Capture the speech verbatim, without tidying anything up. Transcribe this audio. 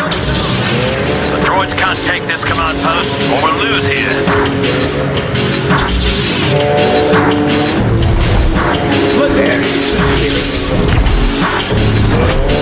The droids can't take this command post, or we'll lose here. Look there.